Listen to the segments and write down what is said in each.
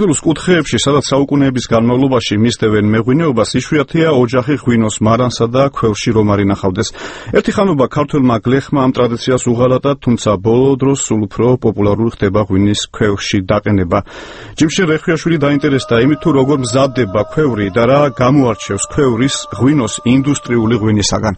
პერუს კუთხეებში, სადაც საუკუნეების განმავლობაში მისდევენ მეღვინეობას, იშვიათია ოჯახი ღვინოს მარანსა და ქვევრში რომ არ ინახავდეს. ერთი ხანობა ქართველმა გლეხმა ამ ტრადიციას უღალატა, თუმცა ბოლო დროს სულ უფრო პოპულარული ხდება ღვინის ქვევრში დაყენება. ჯიმშე რეხვიაშვილი დაინტერესდა იმით, თუ როგორ მზადდება ქვევრი და რა გამოარჩევს ქვევრის ღვინოს ინდუსტრიული ღვინისაგან.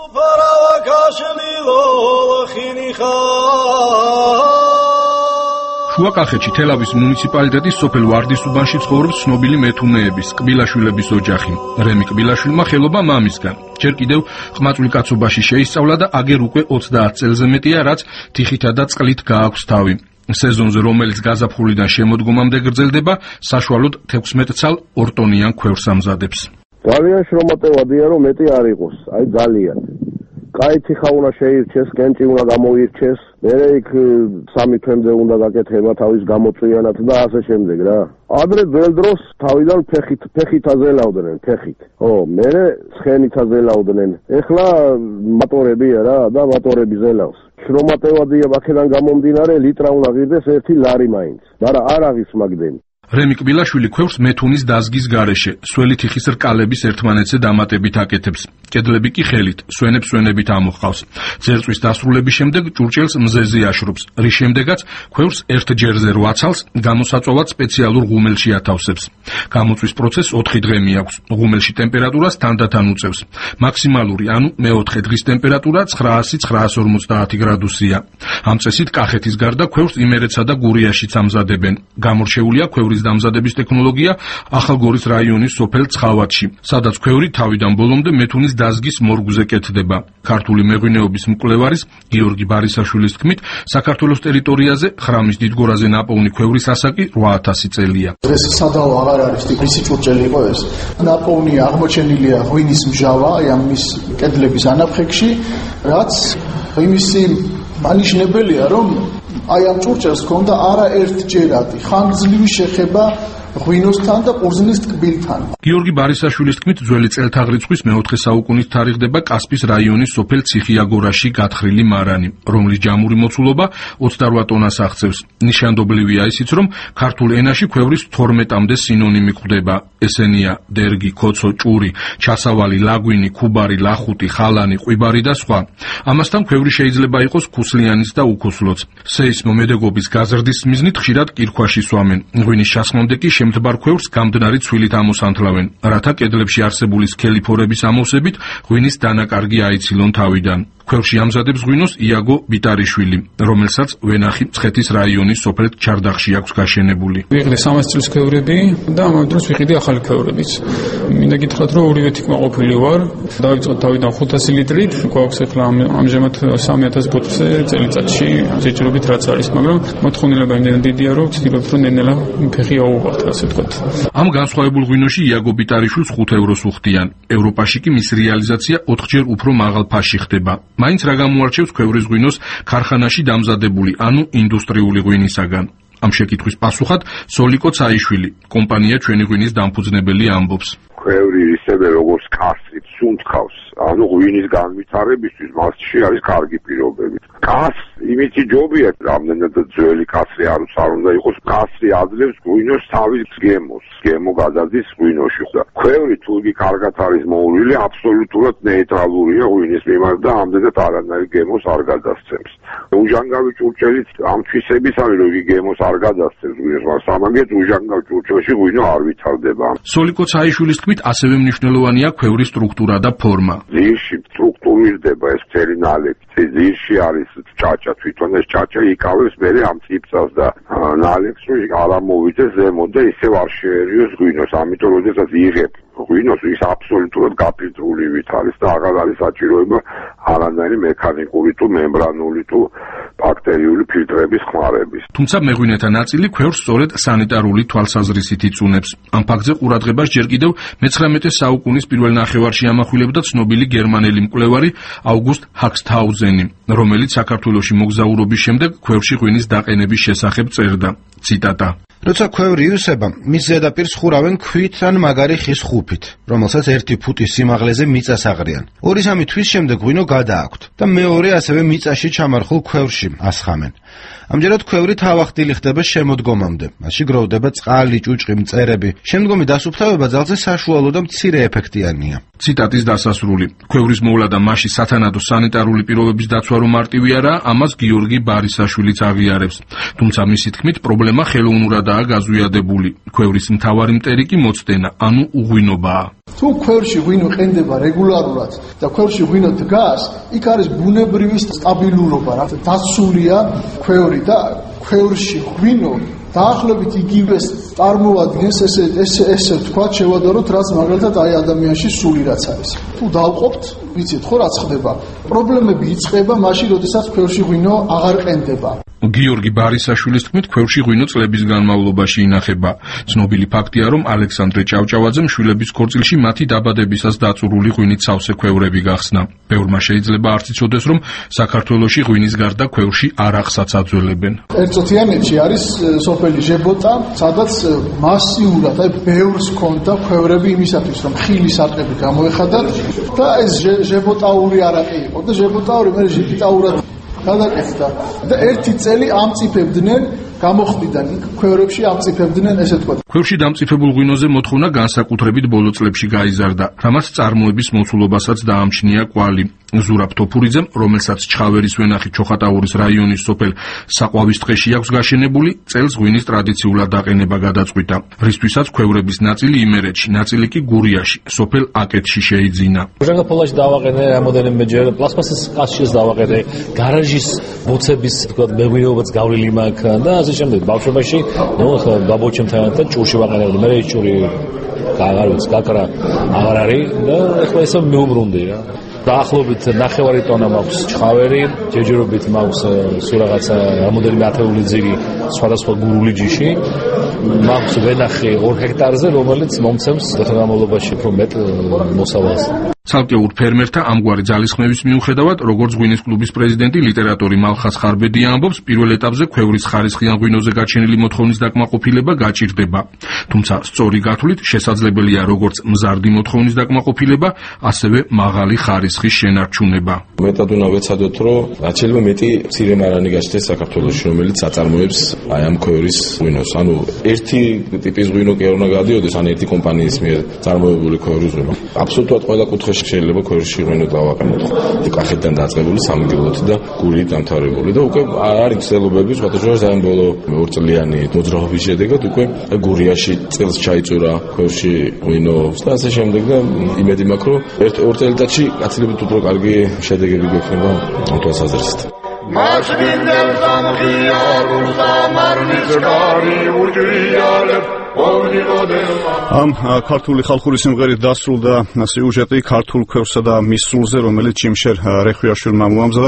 შუა კახეთში თელავის მუნიციპალიტეტის სოფელ ვარდის უბანში ცხოვრობს ცნობილი მეთუნეების კბილაშვილების ოჯახი. რემი კბილაშვილმა ხელობა მამისგან. ჯერ კიდევ ყმაწვილი კაცობაში შეისწავლა და აგერ უკვე 30 წელზე მეტია, რაც თიხითა და წყლით გააქვს თავი. სეზონზე, რომელიც გაზაფხულიდან შემოდგომამდე გრძელდება, საშუალოდ 16 ცალ ორტონიან ქვევრს ამზადებს. ძალიან შრომატევადია, რომ მეტი არ იყოს, აი ძალიან. კაი თიხა უნდა შეირჩეს, კენჭი უნდა გამოირჩეს, მერე იქ 3 თვემდე უნდა გაკეთება თავის გამოწვიანად და ასე შემდეგ რა. ადრე ძველ დროს თავიდან ფეხით აზელავდნენ, ფეხით. მერე ცხენით აზელავდნენ. ეხლა მატორებია რა და მატორები ზელავს. შრომატევადია აქედან გამომდინარე ლიტრა უნდა ღირდეს 1 ლარი მაინც. მაგრამ არ აღის მაგდენი. რემი კბილაშვილი ქვევრს მეთუნის დაზგის გარეშე, სველი თიხის რკალების ერთმანეთზე დამატებით აკეთებს. კედლები კი ხელით, სვენებით ამოხავს. ძერწვის დასრულების შემდეგ ჭურჭელს მზეზე აშრობს, რის შემდეგაც ქვევრს ერთ ჯერზე 8 ცალს გამოსაწვავად სპეციალურ ღუმელში ათავსებს. გამოწვის პროცესს 4 დღე მიაქვს. ღუმელში ტემპერატურას თანდათან უწევს. მაქსიმალური, ანუ მეოთხე დღის ტემპერატურა 900-950 გრადუსია. ამ წესით კახეთის გარდა ქვევრს იმერეთსა და გურიაშიც ამზადებენ. გამორჩეულია ქვევრის დამზადების ტექნოლოგია ახალგორის რაიონის სოფელ ცხავათში, სადაც ქვევრი თავიდან ბოლომდე მეთუნის დაზგის მორგვზე კეთდება. ქართული მეღვინეობის მკვლევარის გიორგი ბარისაშვილის თქმით, საქართველოს ტერიტორიაზე ხრამის დიდგორაზე ნაპოვნი ქვევრის ასაკი 8000 წელია. ეს სადაო აღარ არის თიხის ჭურჭელი იყო ეს. ნაპოვნი აღმოჩენილია ღვინის მჟავა, აი ამ მის კედლების ანაფხეკში, რაც იმისი მანიშნებელია, რომ აი ამ ჭურჭელს ჰქონდა არაერთჯერადი ხანგრძლივი შეხება ღვინოსთან და ყურძნის ტკბილთან. გიორგი ბარისაშვილის თქმით, ძველი წელთაღრიცხვის მეოთხე საუკუნით თარიღდება კასპის რაიონის სოფელ ციხიაგორაში გათხრილი მარანი, რომლის ჯამური მოცულობა 28 ტონას აღწევს. ნიშანდობლივია ისიც, რომ ქართულ ენაში ქვევრის 12-მდე სინონიმი გვხვდება. ესენია დერგი, ქოცო, ჭური, ჩასავალი, ლაგვინი, ქუბარი, ლახუტი, ხალანი, ყვიბარი და სხვა. ამასთან ქვევრი შეიძლება იყოს ქუსლიანიც და უქუსლოც. სეისმომედეგობის გაზრდის მიზნით ხშირად კირქვაში სვამენ. ღვინის ჩასხმამდე კი შემთბარ ქვევრს გამდნარი ცვილით ამოსანთლავენ, რათა კედლებში არსებული სქელი ფორების ამოვსებით ღვინის დანაკარგი აიცილონ თავიდან. ქვევრში ამზადებს ღვინოს იაგო ბიტარიშვილი, რომელსაც ვენახი მცხეთის რაიონის სოფელ ჩარდახში აქვს გაშენებული. ვიყიდე 300 წლის ქვევრები და ამავე დროს ვიყიდე ახალი ქვევრებიც. მინდა გითხრათ, რომ ორივე თქმაყოფილი ვარ. დავიწყოთ თავიდან 500 ლიტრით, გვაქვს ახლა ამჟამად 3000 ბოთლზე წელიწადში ზეჭირობით რაც არის, მაგრამ მოთხოვნილება იმდენად დიდია, რომ ვცდილობთ, რომ ნელ-ნელა ფეხი აუვაღოთ, ასე ვთქვათ. ამ განსხვავებულ ღვინოში იაგო ბიტარიშვილს 5 ევროს უხდიან. ევროპაში კი მის რეალიზაცია 4-ჯერ უფრო მაღალ ფასში ხდება. მაინც რა გამოარჩევს ქვევრის ღვინოს ქარხანაში დამზადებული, ანუ ინდუსტრიული ღვინისაგან? ამ შეკითხვის პასუხად სოლიკო ცაიშვილი, კომპანია ჩვენი ღვინის დამფუძნებელი ამბობს. ქვევრი ისევე როგორც კასრი სუნთქავს, ანუ ღვინის განვითარებისთვის მასში არის კარგი პირობები. კას იმითი ჯობია, რამდენად ძველი კასრი არ უნდა იყოს, კასრი აძლევს ღვინოს თავის გემოს, გემო გადადის ღვინოში. ქვევრი თუ იგი კარგად არის მოურვილი, აბსოლუტურად ნეიტრალურია ღვინის მიმართ და ამდენად არანაირ გემოს არ გადასცემს. უჟანგავი ჭურჭელიც ამ თვისების არის, რომ იგი გემოს არ გადასცემს ღვინოს, მაგრამ სამაგეთ უჟანგავ ჭურჭელში ღვინო არ ვითარდება. სოლიკო ცაიშვილის თქმით, ასევე მნიშვნელოვანია ქვევრის სტრუქტურა და ფორმა. ძირში სტრუქტურირდება ეს მთელი ნალექი. ძირში არის ჭაჭა, თვითონ ეს ჭაჭა იკავებს მერე ამ ციფრას და ნალექს, რომ არ ამოვიდეს ზემოთ და ისევ არ შეერიოს ღვინოს. ამიტომ როდესაც იღებ ღვინოს, ის აბსოლუტურად გაფილტრულივით არის და აღარ არის საჭიროება არანაირი მექანიკური თუ მემბრანული თუ ბაქტერიული ფილტრების ხმარების. თუმცა მეღვინეთა ნაწილი ქვევრს სწორედ სანიტარული თვალსაზრისით იწუნებს. ამ ფაქტზე ყურადღებას ჯერ კიდევ მე-19 საუკუნის პირველ ნახევარში ამახვილებდა ცნობილი გერმანელი მკვლევარი აუგუსტ ჰაქსთაუზენი, რომელიც საქართველოში მოგზაურობის შემდეგ ქვევრში ღვინის დაყენების შესახებ წერდა. ციტატა: როცა ქვევრი იუსება, მის ზედაპირს ხურავენ ქვით ან მაგარი ხის ხუფით, რომელსაც 1 ფუტის სიმაღლეზე მიწას აღრიან. 2-3 თვის შემდეგ ღვინო გადააქვთ და მეორე ასევე მიწაში ჩამარხულ ქვევრში ასხამენ. ამჯერად ქვევრი თავახტილი ხდება შემოდგომამდე. მასში გროვდება წყალი, ჭუჭყი, მწერები. შემდგომი დასუფთავება ძალზე საშუალო და მცირე ეფექტიანია. ციტატის დასასრული. ქვევრის მოვლა და მასში სათანადო სანიტარული პირობების დაცვა რომ მარტივი არა, ამას გიორგი ბარისაშვილიც აღიარებს. თუმცა მისი თქმით, პრობლემა ხელოვნურადაა გაზვიადებული. ქვევრის მთავარი მტერი კი მოცდენა, ანუ უღვინობაა. თუ ქვევში ღვინო ყენდება რეგულარულად და ქვევში ღვინო დგას, იქ არის ბუნებრივი სტაბილურობა, რა დაცულია ქვევრი და ქვევრში ღვინო დაახლოებით იგივე წარმოადგენს ესე ვთქვათ, შევადაროთ, რაც მაგალითად აი ადამიანში სული რაც არის. თუ დავყოფთ, ვიცით ხო რაც ხდება? პრობლემები იწყება მაშინ, როდესაც ქვევში ღვინო აღარ ყენდება. გიორგი ბარისაშვილის თქმით, ქვევში ღვინო წლების განმავლობაში ინახება. ცნობილი ფაქტია, რომ ალექსანდრე ჭავჭავაძემ შვილების ქორწილში მათი დაბადებისას დაწურული ღვინით სავსე ქვევრები გახსნა. ბევრმა შეიძლება არ იცოდეს, რომ საქართველოში ღვინის გარდა ქვევში არახსაც აძველებენ. ერთწუთიანეთში არის სოფელი ჟებოტა, სადაც მასიურად, აი ბევრს ჰქონდა ქვევრები იმისათვის, რომ ხილის არყები გამოეხადათ და ეს ჟებოტაური არაყი იყო და ჟებოტაური მე ჟიპიტაურად გადაკეთდა და ერთი წელი ამწიფებდნენ გამოხდიდან ქვევრებში ამწიფებდნენ ესე თქვა. ქვევრში დამწიფებულ ღვინოზე მოთხოვნა განსაკუთრებით ბოლო წლებში გაიზარდა, რამაც წარმოების მოცულობასაც დაამჩნია კვალი. ზურაბ თოფურიძემ, რომელსაც ჩხავერის ვენახი ჩოხატაურის რაიონის სოფელ საყვავის ტყეში აქვს გაშენებული, წელს ღვინის ტრადიციულად დაყენება გადაწყვიტა, რისთვისაც ქვევრების ნაწილი იმერეთში, ნაწილი კი გურიაში, სოფელ აკეთში შეიძინა. ჟანგაფოლაში დავაყენე რამოდენიმეჯერ, პლასმასის კაშშიც დავაყენე, გარაჟის ბოცების თქვა მეღვინეობაც გავლილი მაქვს და ასე შემდეგ. ბავშვობაში, ბაბოჩემთან და ჭურში ვაყენებდი, მე ეს ჭური გაკრა აღარ არის და ეხლა ესე მეუბრუნდი რა. დაახლოებით 9 ტონა მაქვს ჩხავერი, ჯერჯერობით მაქვს სულ რაღაცა რამოდენიმე ათეული ძირი სხვადასხვა გურული ჯიში. მაქვს ვენახი 2 ჰექტარზე, რომელიც მომცემს დღესდღეობით უფრო მეტ მოსავალს. ცალკეულ ფერმერთა ამგვარი ძალისხმევის მიუხედავად, როგორც ღვინის კლუბის პრეზიდენტი ლიტერატორი მალხას ხარბედია ამბობს, პირველ ეტაპზე ქვევრის ხარისხიან ღვინოზე გაჩენილი მოთხოვნის დაკმაყოფილება გაჭირდება. თუმცა სწორი გათვლით შესაძლებელია როგორც მზარდი მოთხოვნის დაკმაყოფილება, ასევე მაღალი ხარისხის შენარჩუნება. მეტად უნდა ვეცადოთ, რომ რაც შეიძლება მეტი მცირე მარანი გაჩნდეს საქართველოში, რომელიც აწარმოებს აი ამ ქვევრის ღვინოს. ანუ ერთი ტიპის ღვინო კი არ უნდა გადიოდეს, ან ერთი კომპანიის მიერ წარმოებული ქვევრის ღვინო. აბსოლუტურად ყველა კუთხეში შეიძლება ქვევში ღვინო დავაყენოთ. კახეთიდან დაწყებული 3 კილოთი და გურით დამთავრებული და უკვე არის ცდილობები, სხვადასხვა ძალიან ბოლო 2 წლიანი მოძრაობის შედეგად უკვე გურიაში წელს ჩაიწურა ქვევში ღვინო და ასე შემდეგ და იმედი მაქვს, რომ 1 წელიწადში გაცილებით უფრო კარგი შედეგები გვექნება ამ თვალსაზრისით. ამ ქართული ხალხური სიმღერით დასრულდა სიუჟეტი ქართულ ქვევრსა და მის სულზე, რომელიც ჩიმშერ რეხვიაშვილმა მოამზადა.